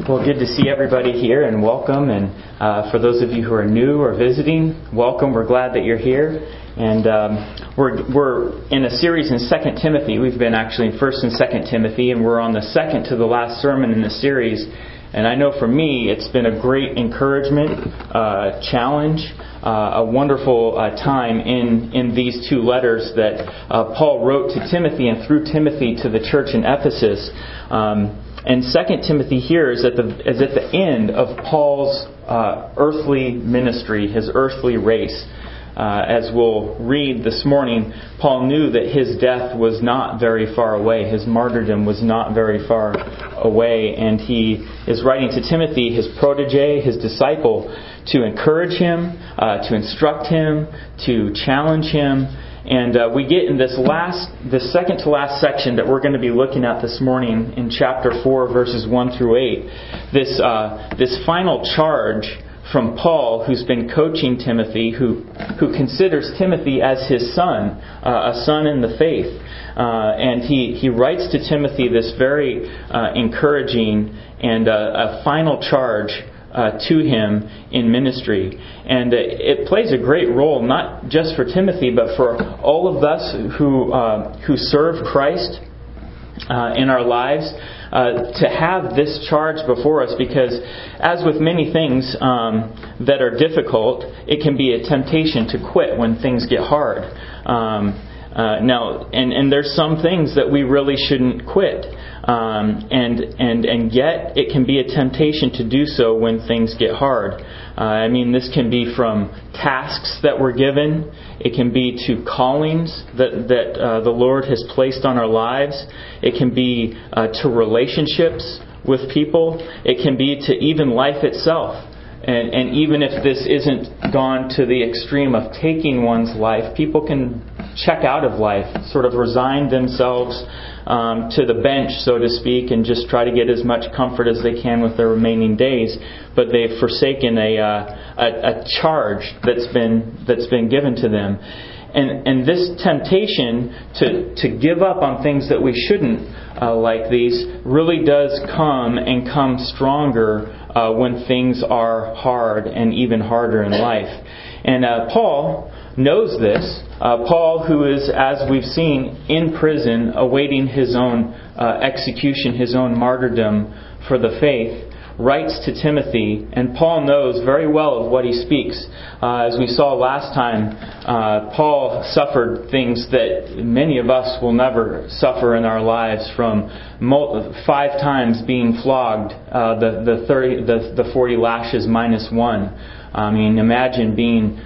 Well, good to see everybody here and welcome. And for those of you who are new or visiting, welcome. We're glad that you're here. And we're in a series in 2 Timothy. We've been actually in 1 and 2 Timothy, and we're on the second to the last sermon in the series. And I know for me, it's been a great encouragement, challenge, a wonderful time in these two letters that Paul wrote to Timothy and through Timothy to the church in Ephesus. And 2 Timothy here is at the end of Paul's earthly ministry, his earthly race. As we'll read this morning, Paul knew that his death was not very far away. His martyrdom was not very far away. And he is writing to Timothy, his protege, his disciple, to encourage him, to instruct him, to challenge him. And we get in this second to last section that we're going to be looking at this morning in chapter 4, verses 1 through 8. This final charge from Paul, who's been coaching Timothy, who considers Timothy as his son, a son in the faith. And he writes to Timothy this very encouraging and a final charge to him in ministry. And it plays a great role, not just for Timothy, but for all of us who serve Christ in our lives, to have this charge before us, because as with many things that are difficult, it can be a temptation to quit when things get hard. Now, there's some things that we really shouldn't quit. And yet it can be a temptation to do so when things get hard. This can be from tasks that we're given. It can be to callings that the Lord has placed on our lives. It can be to relationships with people. It can be to even life itself. And even if this isn't gone to the extreme of taking one's life, people can check out of life, sort of resign themselves to the bench, so to speak, and just try to get as much comfort as they can with their remaining days. But they've forsaken a charge that's been given to them. And this temptation to give up on things that we shouldn't like these really does come stronger when things are hard and even harder in life. And Paul knows this. Paul, who is, as we've seen, in prison awaiting his own execution, his own martyrdom for the faith, writes to Timothy, and Paul knows very well of what he speaks. As we saw last time, Paul suffered things that many of us will never suffer in our lives, from 5 times being flogged, the 40 lashes minus 1. Imagine being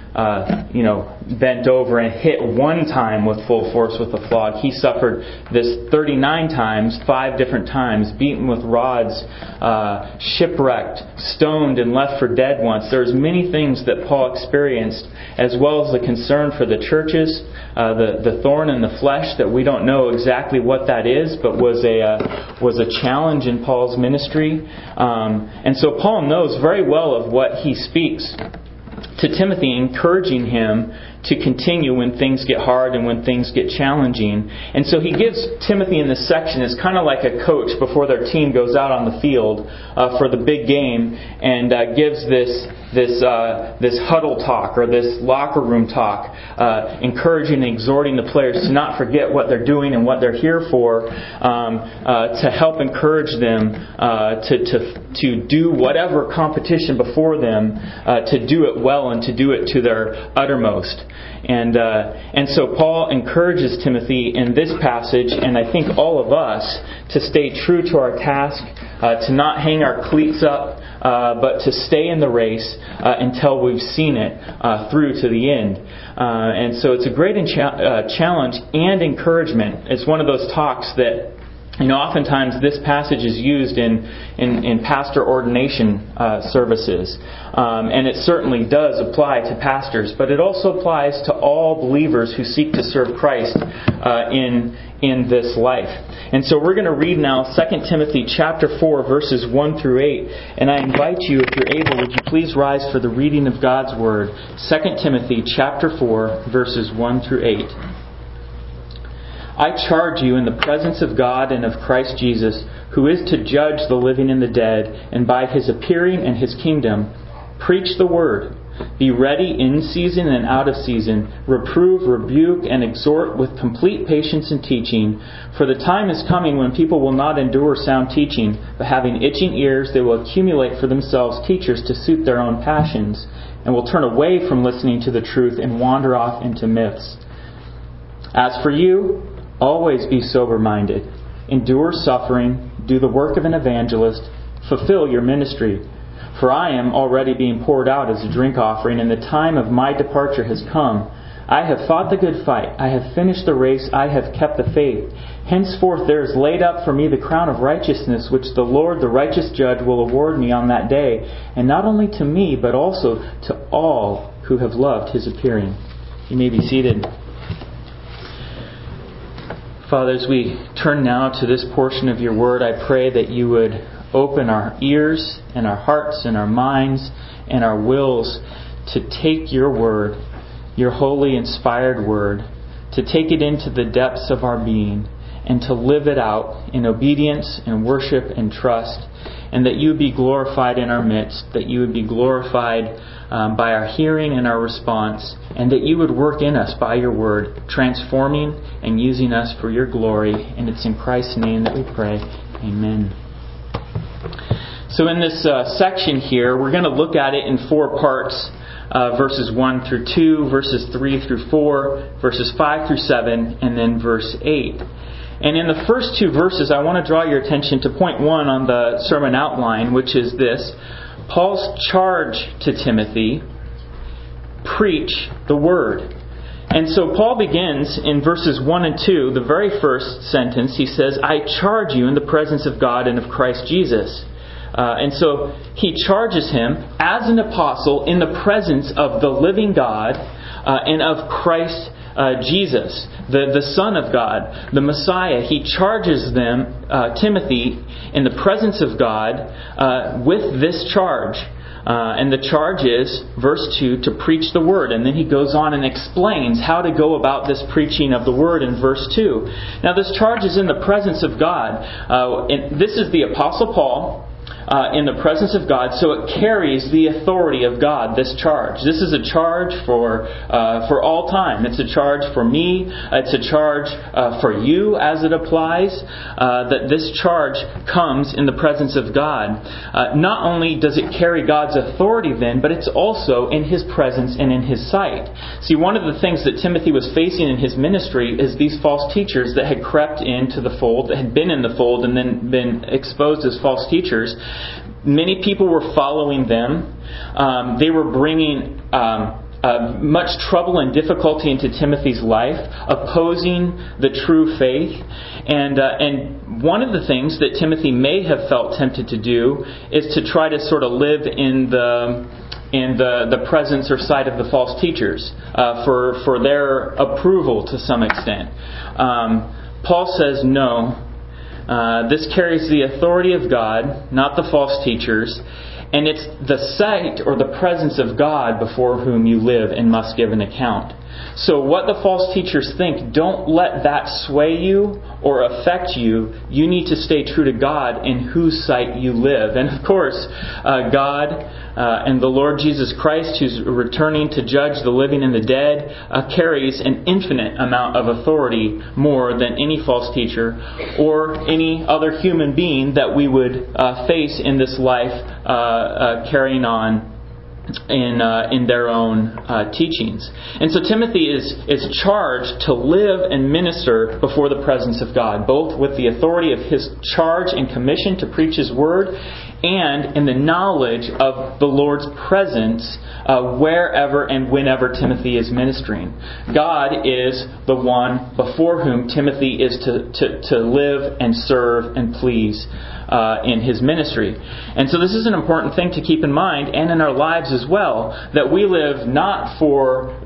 bent over and hit 1 time with full force with a flog. He suffered this 39 times, 5 different times, beaten with rods, shipwrecked, stoned, and left for dead once. There's many things that Paul experienced, as well as the concern for the churches, the thorn in the flesh that we don't know exactly what that is, but was a challenge in Paul's ministry. And so Paul knows very well of what he speaks to Timothy, encouraging him to continue when things get hard and when things get challenging. And so he gives Timothy in this section, it's kind of like a coach before their team goes out on the field for the big game, and gives this huddle talk, or this locker room talk, encouraging and exhorting the players to not forget what they're doing and what they're here for, to help encourage them to do whatever competition before them, to do it well and to do it to their uttermost. And so Paul encourages Timothy in this passage, and I think all of us, to stay true to our task, to not hang our cleats up, but to stay in the race until we've seen it through to the end. And so it's a great challenge and encouragement. It's one of those talks that, oftentimes this passage is used in pastor ordination services. And it certainly does apply to pastors, but it also applies to all believers who seek to serve Christ in this life. And so we're going to read now 2 Timothy chapter 4, verses 1 through 8. And I invite you, if you're able, would you please rise for the reading of God's Word. 2 Timothy chapter 4, verses 1 through 8. I charge you in the presence of God and of Christ Jesus, who is to judge the living and the dead, and by His appearing and His kingdom, preach the word. Be ready in season and out of season. Reprove, rebuke, and exhort with complete patience and teaching. For the time is coming when people will not endure sound teaching, but having itching ears, they will accumulate for themselves teachers to suit their own passions, and will turn away from listening to the truth and wander off into myths. As for you, always be sober-minded. Endure suffering. Do the work of an evangelist. Fulfill your ministry. For I am already being poured out as a drink offering, and the time of my departure has come. I have fought the good fight. I have finished the race. I have kept the faith. Henceforth there is laid up for me the crown of righteousness, which the Lord, the righteous judge, will award me on that day, and not only to me, but also to all who have loved His appearing. You may be seated. Father, as we turn now to this portion of your word, I pray that you would open our ears and our hearts and our minds and our wills to take your word, your holy inspired word, to take it into the depths of our being and to live it out in obedience and worship and trust, and that you would be glorified in our midst, that you would be glorified by our hearing and our response, and that you would work in us by your word, transforming and using us for your glory. And it's in Christ's name that we pray. Amen. So in this section here, we're going to look at it in 4 parts. Verses 1 through 2, verses 3 through 4, verses 5 through 7, and then verse 8. And in the first 2 verses, I want to draw your attention to point 1 on the sermon outline, which is this: Paul's charge to Timothy, preach the word. And so Paul begins in verses 1 and 2, the very first sentence, he says, I charge you in the presence of God and of Christ Jesus. And so he charges him as an apostle in the presence of the living God and of Christ Jesus, the Son of God, the Messiah. He charges them, Timothy, in the presence of God with this charge. And the charge is, verse 2, to preach the word. And then he goes on and explains how to go about this preaching of the word in verse 2. Now this charge is in the presence of God. And this is the Apostle Paul in the presence of God, so it carries the authority of God, this charge. This is a charge for all time. It's a charge for me. It's a charge for you as it applies, that this charge comes in the presence of God. Not only does it carry God's authority then, but it's also in His presence and in His sight. See, one of the things that Timothy was facing in his ministry is these false teachers that had crept into the fold, that had been in the fold and then been exposed as false teachers. Many people were following them. They were bringing much trouble and difficulty into Timothy's life, opposing the true faith. And one of the things that Timothy may have felt tempted to do is to try to sort of live in the presence or sight of the false teachers for their approval to some extent. Paul says no. This carries the authority of God, not the false teachers, and it's the sight or the presence of God before whom you live and must give an account. So what the false teachers think, don't let that sway you or affect you. You need to stay true to God in whose sight you live. And of course, God and the Lord Jesus Christ, who's returning to judge the living and the dead, carries an infinite amount of authority more than any false teacher or any other human being that we would face in this life carrying on in their own teachings. And so Timothy is charged to live and minister before the presence of God, both with the authority of his charge and commission to preach His word, and in the knowledge of the Lord's presence wherever and whenever Timothy is ministering. God is the one before whom Timothy is to live and serve and please in his ministry. And so this is an important thing to keep in mind, and in our lives as well, that we live not for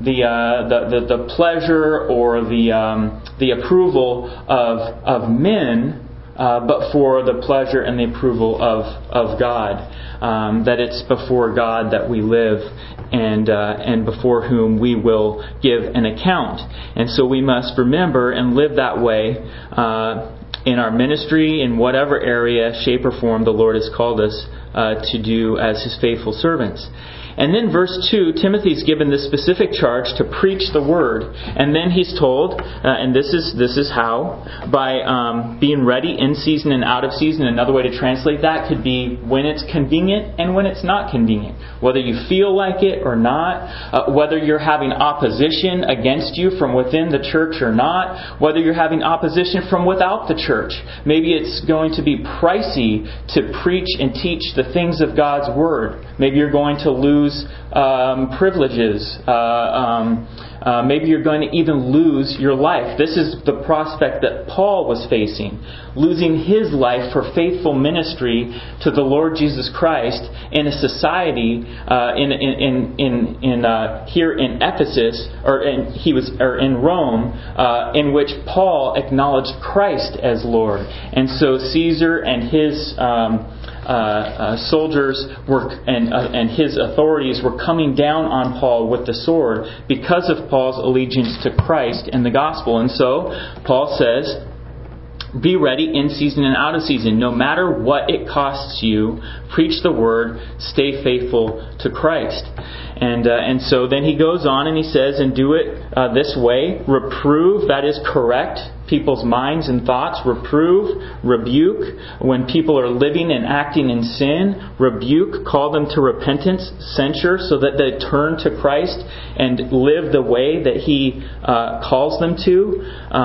the pleasure or the approval of men, but for the pleasure and the approval of God. That it's before God that we live, and before whom we will give an account. And so we must remember and live that way in our ministry, in whatever area, shape, or form the Lord has called us to do as His faithful servants. And then verse 2, Timothy's given this specific charge to preach the Word. And then he's told, and this is how, by being ready in season and out of season. Another way to translate that could be when it's convenient and when it's not convenient. Whether you feel like it or not, whether you're having opposition against you from within the church or not, whether you're having opposition from without the church. Maybe it's going to be pricey to preach and teach the things of God's Word. Maybe you're going to lose privileges. Maybe you're going to even lose your life. This is the prospect that Paul was facing. Losing his life for faithful ministry to the Lord Jesus Christ in a society here in Ephesus, or in Rome, in which Paul acknowledged Christ as Lord. And so Caesar and his soldiers and his authorities were coming down on Paul with the sword because of Paul's allegiance to Christ and the gospel. And so Paul says, be ready in season and out of season. No matter what it costs you, preach the Word, stay faithful to Christ. And so then he goes on and he says, and do it this way. Reprove, that is correct people's minds and thoughts. Reprove, rebuke. When people are living and acting in sin, rebuke, call them to repentance, censure, so that they turn to Christ and live the way that He calls them to.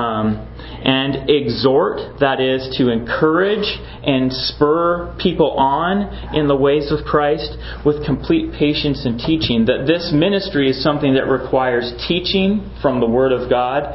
And exhort, that is to encourage and spur people on in the ways of Christ with complete patience and teaching. That this ministry is something that requires teaching from the Word of God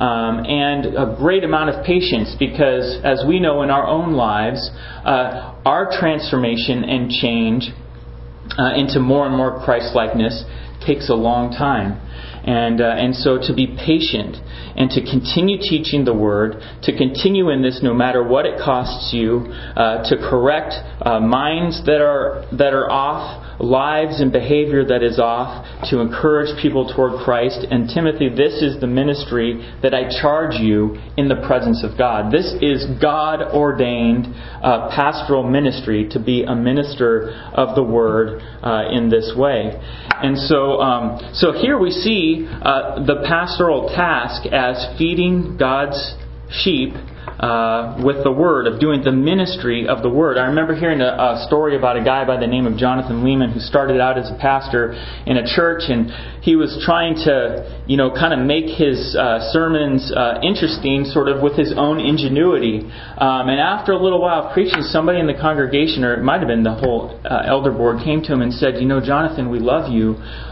and a great amount of patience, because as we know in our own lives, our transformation and change into more and more Christ-likeness takes a long time. And so to be patient and to continue teaching the Word, to continue in this no matter what it costs you, to correct minds that are off, lives and behavior that is off, to encourage people toward Christ. And Timothy, this is the ministry that I charge you in the presence of God. This is God-ordained pastoral ministry, to be a minister of the Word in this way. And so here we see the pastoral task as feeding God's sheep with the Word, of doing the ministry of the Word. I remember hearing a story about a guy by the name of Jonathan Lehman, who started out as a pastor in a church, and he was trying to, kind of make his sermons interesting, sort of with his own ingenuity. And after a little while of preaching, somebody in the congregation, or it might have been the whole elder board, came to him and said, Jonathan, we love you,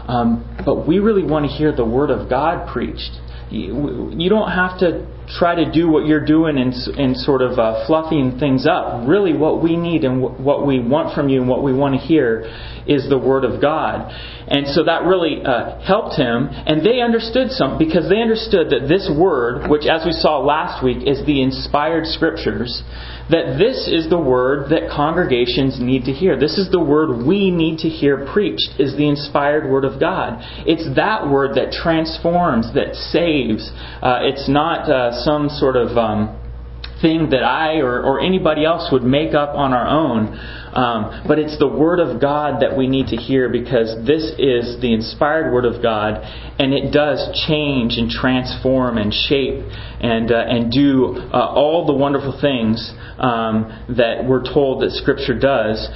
but we really want to hear the Word of God preached. You don't have to try to do what you're doing in sort of fluffing things up. Really what we need and what we want from you and what we want to hear is the Word of God. And so that really helped him. And they understood something, because they understood that this Word, which as we saw last week is the inspired Scriptures, that this is the Word that congregations need to hear. This is the Word we need to hear preached, is the inspired Word of God. It's that Word that transforms, that saves. It's not some sort of thing that I or anybody else would make up on our own. But it's the Word of God that we need to hear, because this is the inspired Word of God, and it does change and transform and shape and do all the wonderful things that we're told that Scripture does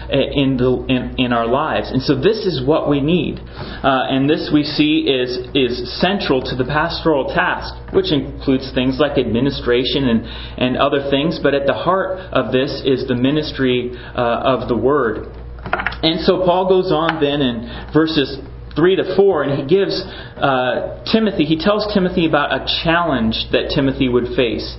in our lives. And so this is what we need. And this we see is central to the pastoral task, which includes things like administration and other things. But at the heart of this is the ministry of the Word. And so Paul goes on then in verses 3 to 4, and he gives he tells Timothy about a challenge that Timothy would face.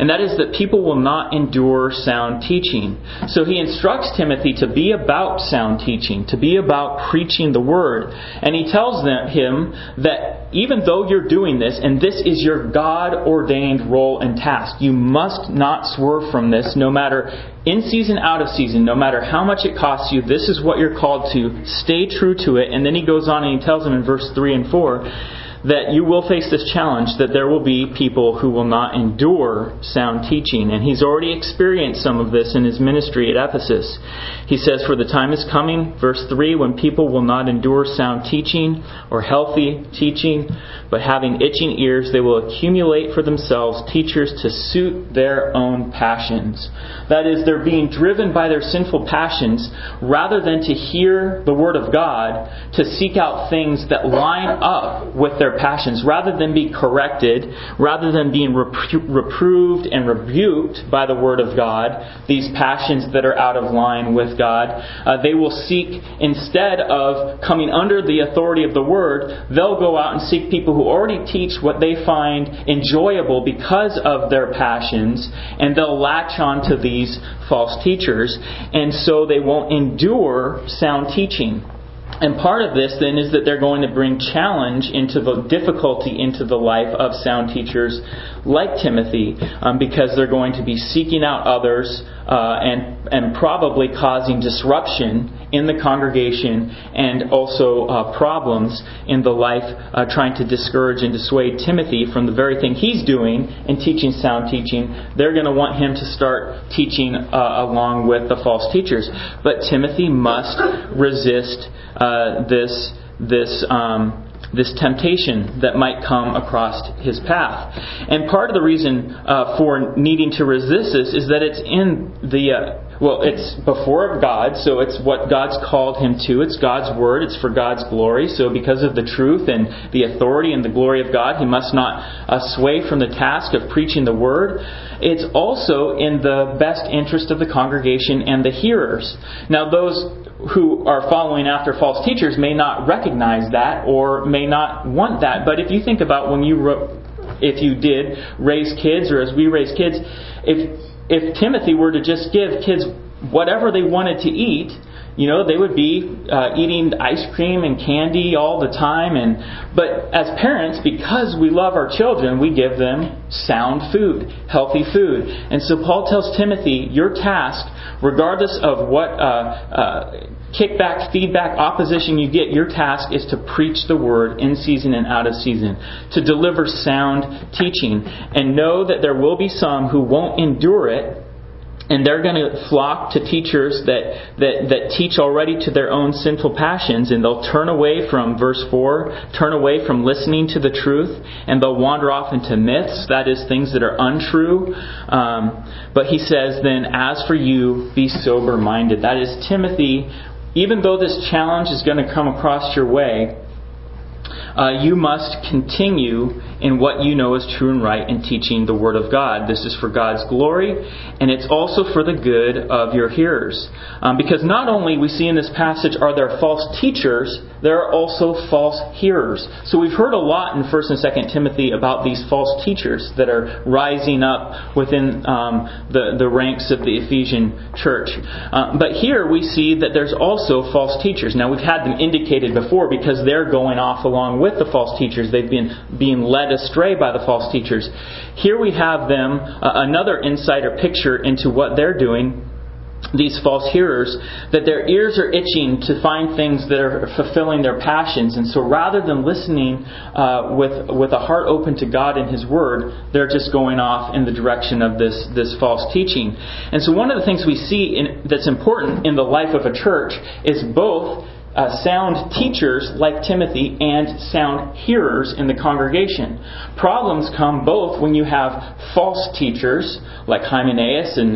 And that is that people will not endure sound teaching. So he instructs Timothy to be about sound teaching, to be about preaching the Word. And he tells him that even though you're doing this, and this is your God-ordained role and task, you must not swerve from this, no matter in season, out of season, no matter how much it costs you. This is what you're called to. Stay true to it. And then he goes on and he tells them in verse 3 and 4 that you will face this challenge, that there will be people who will not endure sound teaching. And he's already experienced some of this in his ministry at Ephesus. He says, for the time is coming, verse 3, when people will not endure sound teaching or healthy teaching, but having itching ears, they will accumulate for themselves teachers to suit their own passions. That is, they're being driven by their sinful passions rather than to hear the Word of God, to seek out things that line up with their passions, rather than be corrected, rather than being reproved and rebuked by the Word of God, these passions that are out of line with God. They will seek, instead of coming under the authority of the Word, they'll go out and seek people who already teach what they find enjoyable because of their passions, and they'll latch on to these false teachers, and so they won't endure sound teaching. And part of this then is that they're going to bring challenge into the difficulty into the life of sound teachers like Timothy, because they're going to be seeking out others and probably causing disruption in the congregation, and also problems in the life, trying to discourage and dissuade Timothy from the very thing he's doing in teaching sound teaching. They're going to want him to start teaching along with the false teachers. But Timothy must resist this temptation that might come across his path. And part of the reason for needing to resist this is that it's in it's before God, so it's what God's called him to. It's God's Word. It's for God's glory. So because of the truth and the authority and the glory of God, he must not sway from the task of preaching the Word. It's also in the best interest of the congregation and the hearers. Now, those who are following after false teachers may not recognize that or may not want that. But if you think about if you did raise kids, or as we raise kids, if Timothy were to just give kids whatever they wanted to eat, they would be eating ice cream and candy all the time. But as parents, because we love our children, we give them sound food, healthy food. And so Paul tells Timothy, your task, regardless of what kickback, feedback, opposition you get, your task is to preach the Word in season and out of season, to deliver sound teaching. And know that there will be some who won't endure it, and they're going to flock to teachers that teach already to their own sinful passions, and they'll turn away from, verse 4, turn away from listening to the truth, and they'll wander off into myths, that is, things that are untrue. But he says then, as for you, be sober-minded. That is, Timothy, even though this challenge is going to come across your way, you must continue in what you know is true and right in teaching the Word of God. This is for God's glory, and it's also for the good of your hearers. Because not only we see in this passage are there false teachers, there are also false hearers. So we've heard a lot in 1 and 2 Timothy about these false teachers that are rising up within the ranks of the Ephesian church. But here we see that there's also false teachers. Now we've had them indicated before because they're going off along with the false teachers. They've been being led astray by the false teachers. Here we have them, another insight or picture into what they're doing, these false hearers, that their ears are itching to find things that are fulfilling their passions. And so rather than listening with a heart open to God and His Word, they're just going off in the direction of this false teaching. And so one of the things we see that's important in the life of a church is both sound teachers like Timothy and sound hearers in the congregation. Problems come both when you have false teachers like Hymenaeus and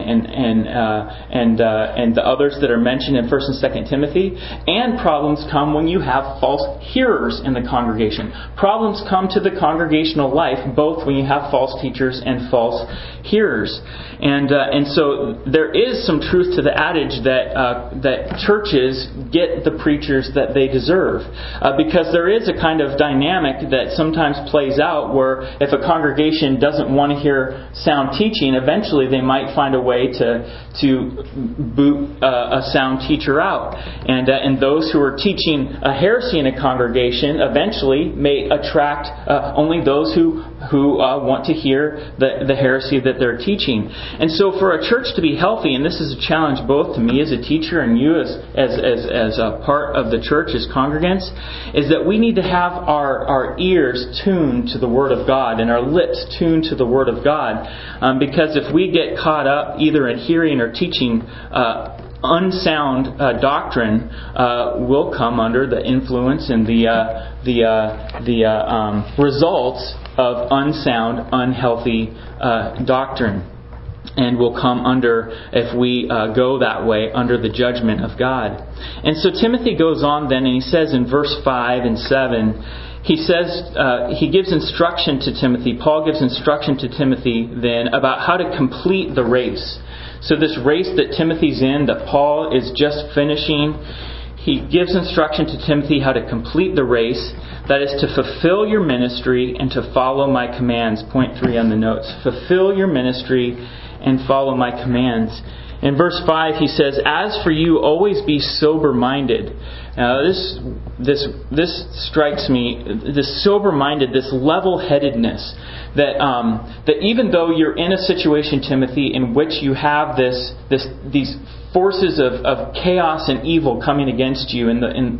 the others that are mentioned in 1 and 2 Timothy, and problems come when you have false hearers in the congregation. Problems come to the congregational life both when you have false teachers and false hearers. And so there is some truth to the adage that churches get the preaching preachers that they deserve. Because there is a kind of dynamic that sometimes plays out where if a congregation doesn't want to hear sound teaching, eventually they might find a way to boot a sound teacher out. And those who are teaching a heresy in a congregation eventually may attract only those who want to hear the heresy that they're teaching. And so for a church to be healthy, and this is a challenge both to me as a teacher and you as a part of the church as congregants, is that we need to have our ears tuned to the Word of God and our lips tuned to the Word of God. Because if we get caught up either in hearing or teaching unsound doctrine, will come under the influence and the results of unsound, unhealthy doctrine. And will come under, if we go that way, under the judgment of God. And so Timothy goes on then, and he says in verse 5 and 7, he says, he gives instruction to Timothy. Paul gives instruction to Timothy then about how to complete the race. So this race that Timothy's in, that Paul is just finishing, he gives instruction to Timothy how to complete the race. That is to fulfill your ministry and to follow my commands. Point 3 on the notes. Fulfill your ministry and follow my commands. In verse 5 he says, "As for you, always be sober-minded." Now this strikes me, this sober-minded, this level-headedness, that even though you're in a situation, Timothy, in which you have these forces of chaos and evil coming against you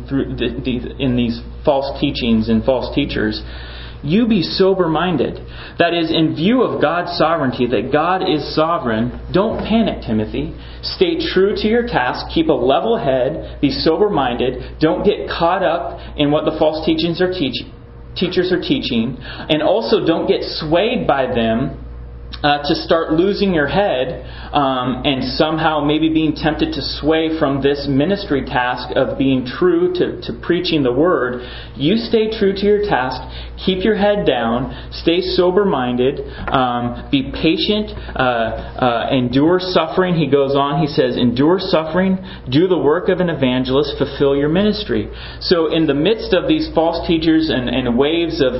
in these false teachings and false teachers, you be sober-minded. That is, in view of God's sovereignty, that God is sovereign, don't panic, Timothy. Stay true to your task. Keep a level head. Be sober-minded. Don't get caught up in what the false teachers are teaching. And also don't get swayed by them to start losing your head and somehow maybe being tempted to sway from this ministry task of being true to preaching the Word. You stay true to your task. Keep your head down. Stay sober-minded. Be patient. Endure suffering. He goes on. He says, endure suffering. Do the work of an evangelist. Fulfill your ministry. So in the midst of these false teachers and waves of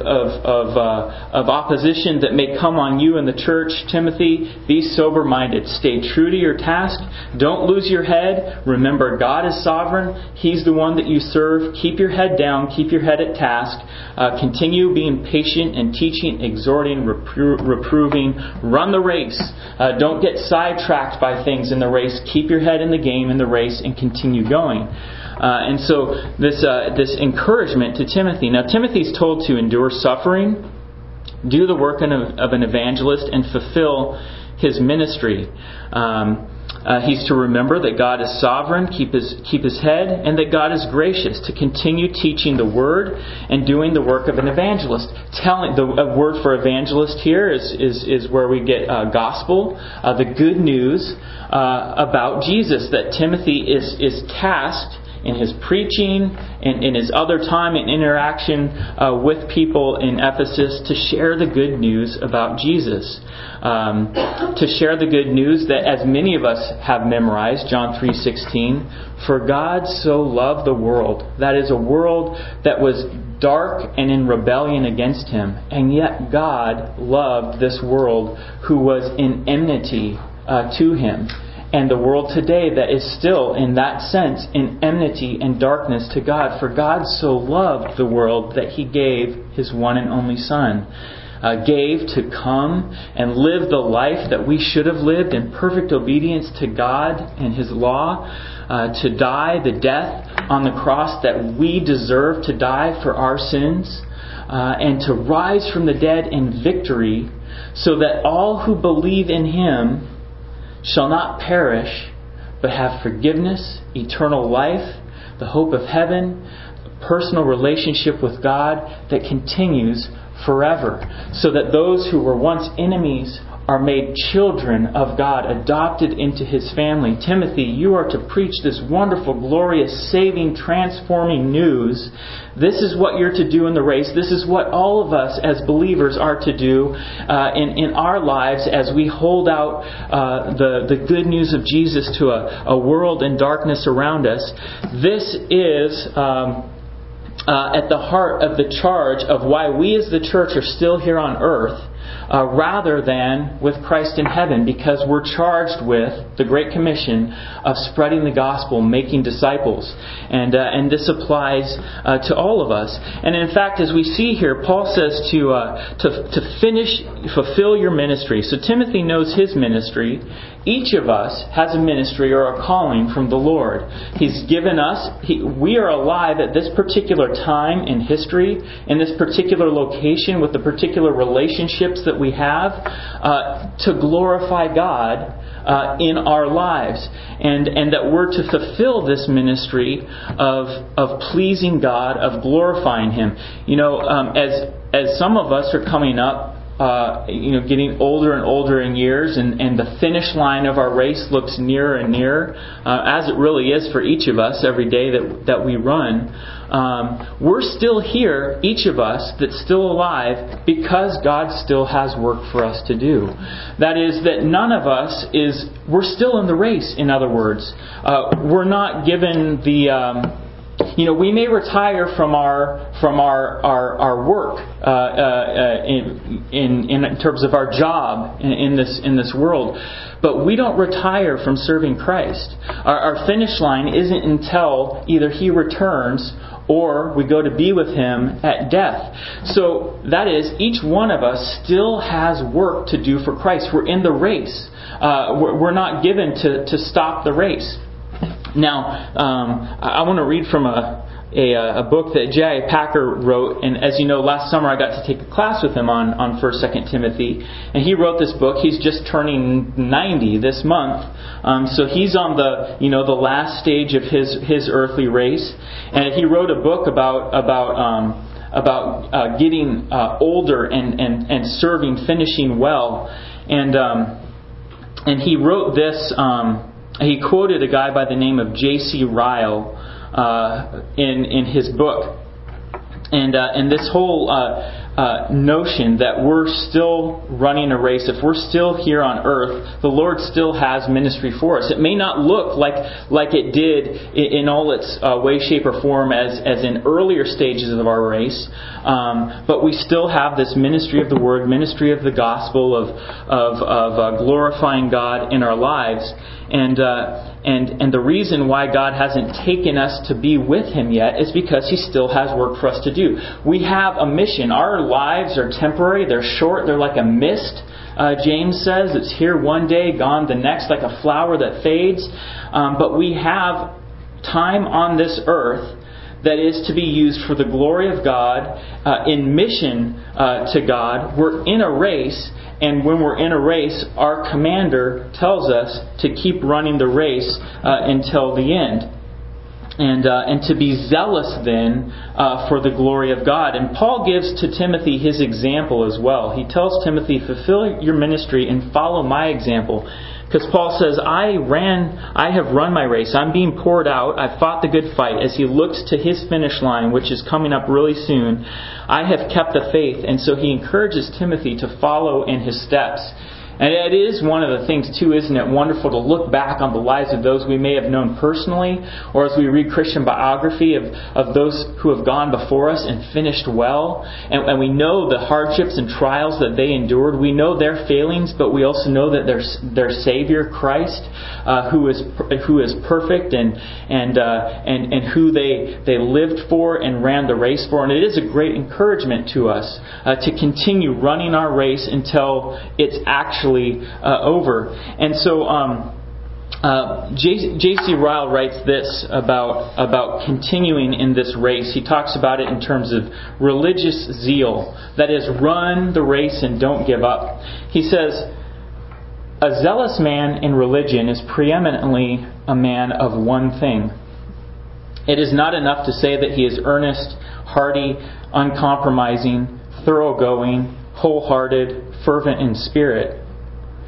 opposition that may come on you in the church, Timothy, be sober-minded. Stay true to your task. Don't lose your head. Remember, God is sovereign. He's the one that you serve. Keep your head down. Keep your head at task. Continue being patient and teaching, exhorting, reproving. Run the race. Don't get sidetracked by things in the race. Keep your head in the game, in the race, and continue going. And so this encouragement to Timothy. Now, Timothy's told to endure suffering, do the work of an evangelist, and fulfill his ministry. He's to remember that God is sovereign, keep his head, and that God is gracious, to continue teaching the Word and doing the work of an evangelist. A word for evangelist here is where we get gospel, the good news about Jesus, that Timothy is tasked in his preaching, in his other time and interaction with people in Ephesus, to share the good news about Jesus. To share the good news that, as many of us have memorized, John 3:16, for God so loved the world. That is, a world that was dark and in rebellion against Him. And yet God loved this world who was in enmity to Him. And the world today that is still, in that sense, in enmity and darkness to God. For God so loved the world that He gave His one and only Son. Gave to come and live the life that we should have lived in perfect obedience to God and His law. To die the death on the cross that we deserve to die for our sins. And to rise from the dead in victory, so that all who believe in Him shall not perish, but have forgiveness, eternal life, the hope of heaven, a personal relationship with God that continues forever. So that those who were once enemies are made children of God, adopted into His family. Timothy, you are to preach this wonderful, glorious, saving, transforming news. This is what you're to do in the race. This is what all of us as believers are to do in our lives as we hold out the good news of Jesus to a world in darkness around us. This is at the heart of the charge of why we as the church are still here on earth, rather than with Christ in heaven, because we're charged with the Great Commission of spreading the gospel, making disciples. And this applies to all of us. And in fact, as we see here, Paul says to fulfill your ministry. So Timothy knows his ministry. Each of us has a ministry or a calling from the Lord. He's given us, we are alive at this particular time in history, in this particular location, with the particular relationships that we have, to glorify God in our lives. And that we're to fulfill this ministry of pleasing God, of glorifying Him. As some of us are coming up, getting older and older in years, and the finish line of our race looks nearer and nearer, as it really is for each of us every day that we run. We're still here, each of us that's still alive, because God still has work for us to do. That is, that none of us we're still in the race, in other words. We're not given the... we may retire from our work in terms of our job in this world, but we don't retire from serving Christ. Our finish line isn't until either He returns or we go to be with Him at death. So that is, each one of us still has work to do for Christ. We're in the race. We're not given to stop the race. Now, I want to read from a book that J.I. Packer wrote, and as you know, last summer I got to take a class with him on 1st, 2nd Timothy, and he wrote this book. He's just turning 90 this month, so he's on the last stage of his earthly race, and he wrote a book about getting older and serving, finishing well, and he wrote this. He quoted a guy by the name of J.C. Ryle in his book, and this whole notion that we're still running a race, if we're still here on earth, the Lord still has ministry for us. It may not look like it did in all its way, shape, or form as in earlier stages of our race, but we still have this ministry of the Word, ministry of the gospel of glorifying God in our lives. And the reason why God hasn't taken us to be with Him yet is because He still has work for us to do. We have a mission. Our lives are temporary. They're short. They're like a mist. James says it's here one day, gone the next, like a flower that fades. But we have time on this earth that is to be used for the glory of God, in mission to God. We're in a race. And when we're in a race, our commander tells us to keep running the race until the end. And to be zealous then for the glory of God. And Paul gives to Timothy his example as well. He tells Timothy, fulfill your ministry and follow my example. Because Paul says, I have run my race. I'm being poured out. I've fought the good fight. As he looks to his finish line, which is coming up really soon, I have kept the faith. And so he encourages Timothy to follow in his steps. And it is one of the things, too, isn't it wonderful to look back on the lives of those we may have known personally, or as we read Christian biography of those who have gone before us and finished well. And we know the hardships and trials that they endured. We know their failings, but we also know that their Savior, Christ, who is perfect and who they lived for and ran the race for. And it is a great encouragement to us to continue running our race until it's actually over. And so J.C. Ryle writes this about continuing in this race. He talks about it in terms of religious zeal. That is, run the race and don't give up. He says, a zealous man in religion is preeminently a man of one thing. It is not enough to say that he is earnest, hearty, uncompromising, thoroughgoing, wholehearted, fervent in spirit.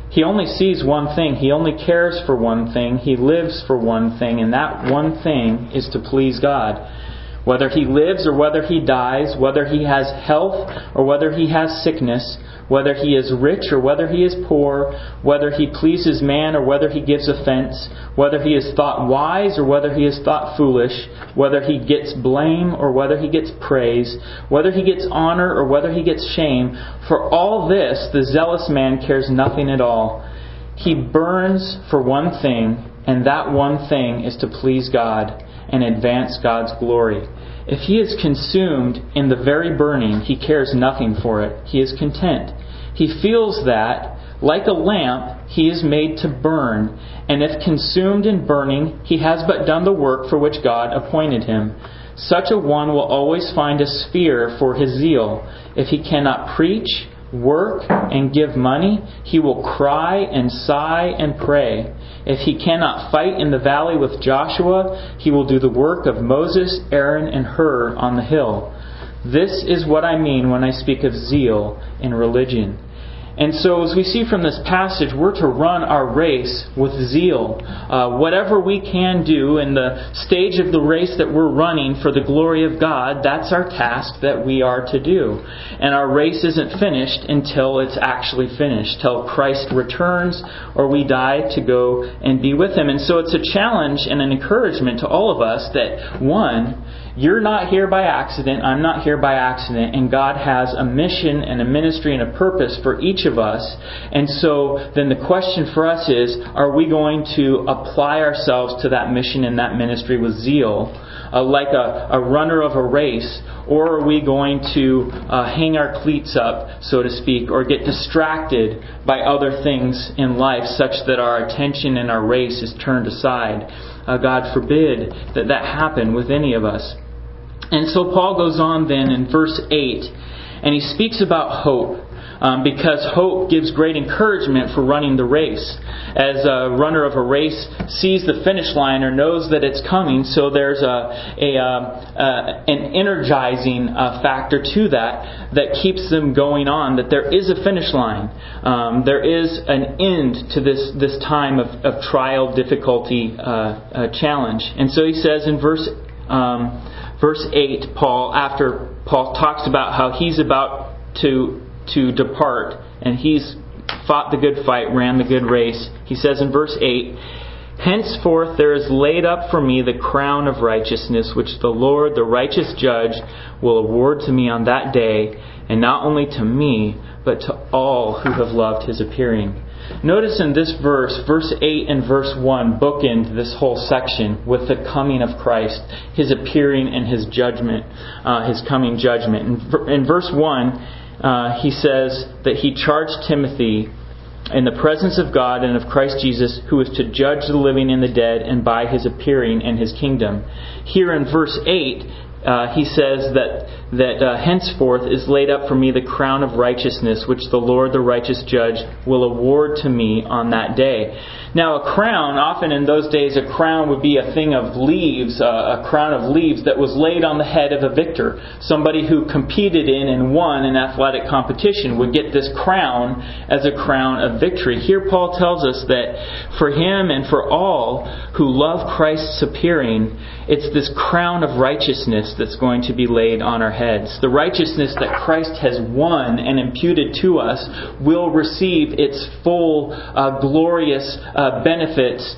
He only sees one thing. He only cares for one thing. He lives for one thing. And that one thing is to please God. Whether he lives or whether he dies, whether he has health or whether he has sickness, whether he is rich or whether he is poor, whether he pleases man or whether he gives offense, whether he is thought wise or whether he is thought foolish, whether he gets blame or whether he gets praise, whether he gets honor or whether he gets shame, for all this the zealous man cares nothing at all. He burns for one thing, and that one thing is to please God and advance God's glory. If he is consumed in the very burning, he cares nothing for it. He is content. He feels that, like a lamp, he is made to burn, and if consumed in burning, he has but done the work for which God appointed him. Such a one will always find a sphere for his zeal. If he cannot preach, work, and give money, he will cry and sigh and pray. If he cannot fight in the valley with Joshua, he will do the work of Moses, Aaron, and Hur on the hill. This is what I mean when I speak of zeal in religion. And so as we see from this passage, we're to run our race with zeal. Whatever we can do in the stage of the race that we're running for the glory of God, that's our task that we are to do. And our race isn't finished until it's actually finished, till Christ returns or we die to go and be with Him. And so it's a challenge and an encouragement to all of us that, one, you're not here by accident, I'm not here by accident, and God has a mission and a ministry and a purpose for each of us. And so then the question for us is, are we going to apply ourselves to that mission and that ministry with zeal, like a runner of a race, or are we going to hang our cleats up, so to speak, or get distracted by other things in life such that our attention and our race is turned aside? God forbid that happen with any of us. And so Paul goes on then in verse 8, and he speaks about hope. Because hope gives great encouragement for running the race. As a runner of a race sees the finish line or knows that it's coming, so there's an energizing factor to that keeps them going on, that there is a finish line. There is an end to this time of trial, difficulty, challenge. And so he says in verse 8, after Paul talks about how he's about to depart, and he's fought the good fight, ran the good race. He says in verse 8, "Henceforth there is laid up for me the crown of righteousness, which the Lord, the righteous judge, will award to me on that day, and not only to me, but to all who have loved His appearing." Notice in this verse 8 and verse 1 bookend this whole section with the coming of Christ, His appearing and His judgment, His coming judgment. In verse 1, he says that he charged Timothy in the presence of God and of Christ Jesus, who is to judge the living and the dead, and by His appearing and His kingdom. Here in verse 8, he says that henceforth is laid up for me the crown of righteousness, which the Lord, the righteous judge, will award to me on that day. Now, a crown, often in those days, a crown would be a thing of leaves, a crown of leaves that was laid on the head of a victor. Somebody who competed in and won an athletic competition would get this crown as a crown of victory. Here Paul tells us that for him and for all who love Christ's appearing, it's this crown of righteousness that's going to be laid on our heads. The righteousness that Christ has won and imputed to us will receive its full glorious benefits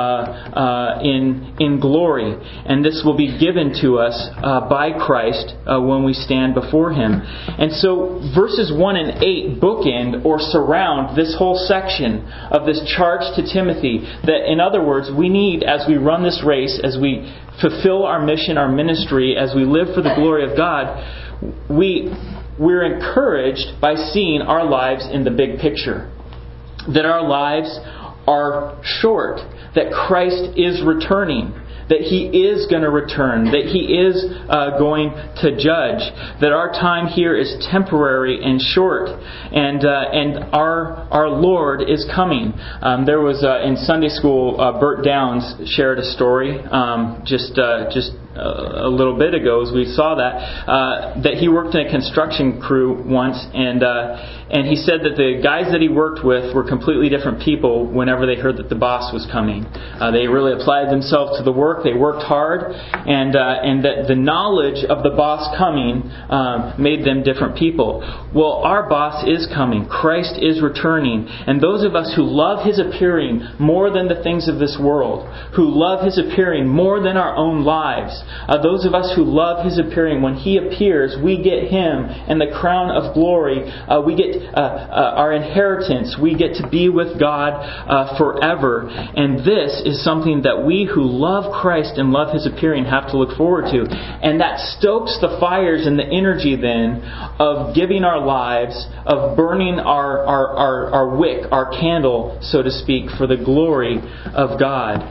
in glory. And this will be given to us by Christ when we stand before Him. And so verses 1 and 8 bookend or surround this whole section of this charge to Timothy. That, in other words, we need, as we run this race, as we fulfill our mission, our ministry, as we live for the glory of God, we're encouraged by seeing our lives in the big picture. That our lives are short. That Christ is returning. That He is going to return. That He is going to judge. That our time here is temporary and short. And our Lord is coming. There was in Sunday school, Bert Downs shared a story just a little bit ago, as we saw that he worked in a construction crew once, and he said that the guys that he worked with were completely different people whenever they heard that the boss was coming. They really applied themselves to the work. They worked hard, and that the knowledge of the boss coming made them different people. Well, our boss is coming. Christ is returning. And those of us who love His appearing more than the things of this world, who love His appearing more than our own lives, those of us who love His appearing, when He appears, we get Him and the crown of glory. We get our inheritance. We get to be with God forever. And this is something that we who love Christ and love His appearing have to look forward to. And that stokes the fires and the energy then of giving our lives, of burning our wick, our candle, so to speak, for the glory of God.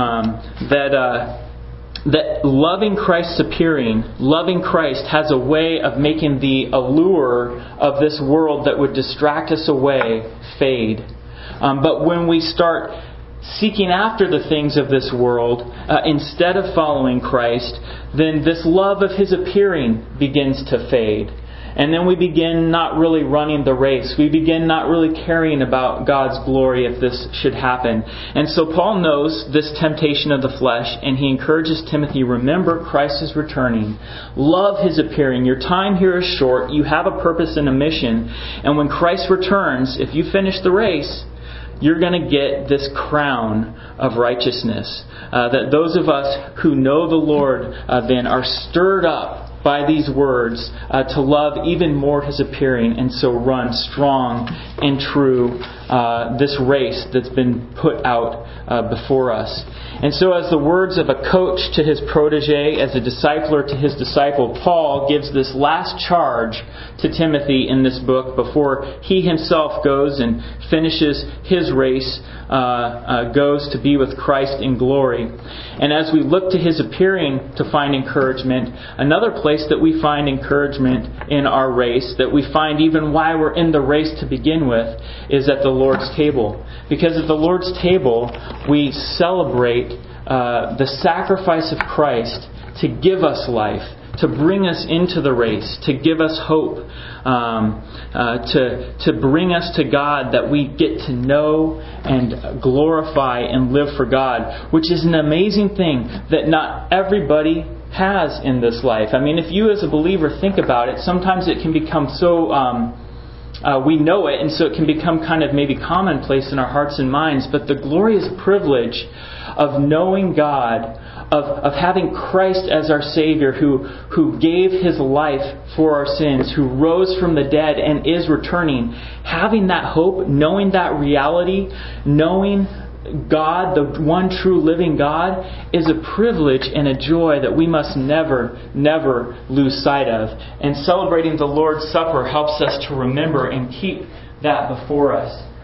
That loving Christ's appearing, loving Christ has a way of making the allure of this world that would distract us away fade. But when we start seeking after the things of this world instead of following Christ, then this love of His appearing begins to fade. And then we begin not really running the race. We begin not really caring about God's glory if this should happen. And so Paul knows this temptation of the flesh, and he encourages Timothy, remember Christ is returning. Love His appearing. Your time here is short. You have a purpose and a mission. And when Christ returns, if you finish the race, you're going to get this crown of righteousness. That those of us who know the Lord then are stirred up by these words to love even more His appearing, and so run strong and true this race that's been put out before us. And so as the words of a coach to his protege, as a discipler to his disciple, Paul gives this last charge to Timothy in this book before he himself goes and finishes his race, goes to be with Christ in glory. And as we look to His appearing to find encouragement, another place that we find encouragement in our race, that we find even why we're in the race to begin with, is at the Lord's table. Because at the Lord's table, we celebrate the sacrifice of Christ to give us life, to bring us into the race, to give us hope, to bring us to God, that we get to know and glorify and live for God, which is an amazing thing that not everybody has in this life. I mean, if you as a believer think about it, sometimes it can become so... we know it, and so it can become kind of maybe commonplace in our hearts and minds. But the glorious privilege of knowing God, of having Christ as our Savior, who gave His life for our sins, who rose from the dead and is returning, having that hope, knowing that reality, knowing God, the one true living God, is a privilege and a joy that we must never, never lose sight of. And celebrating the Lord's Supper helps us to remember and keep that before us.